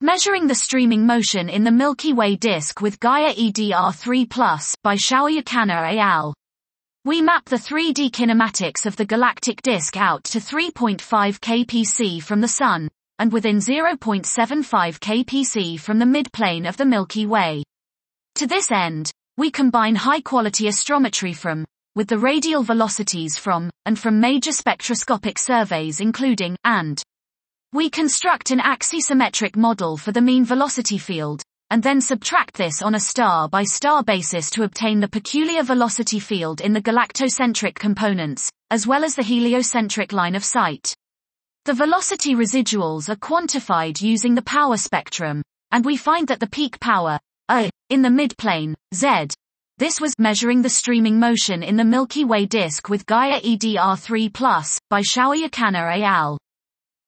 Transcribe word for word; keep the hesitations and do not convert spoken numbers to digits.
Measuring the streaming motion in the Milky Way disk with Gaia E D R three plus by Shoyukana et al. We map the three D kinematics of the galactic disk out to three point five kiloparsec from the Sun, and within zero point seven five kiloparsec from the midplane of the Milky Way. To this end, we combine high-quality astrometry from, with the radial velocities from, and from major spectroscopic surveys including, and. We construct an axisymmetric model for the mean velocity field, and then subtract this on a star-by-star basis to obtain the peculiar velocity field in the galactocentric components, as well as the heliocentric line of sight. The velocity residuals are quantified using the power spectrum, and we find that the peak power, A, in the midplane, Z. This was measuring the streaming motion in the Milky Way disk with Gaia E D R three plus, by Shoyukana et al.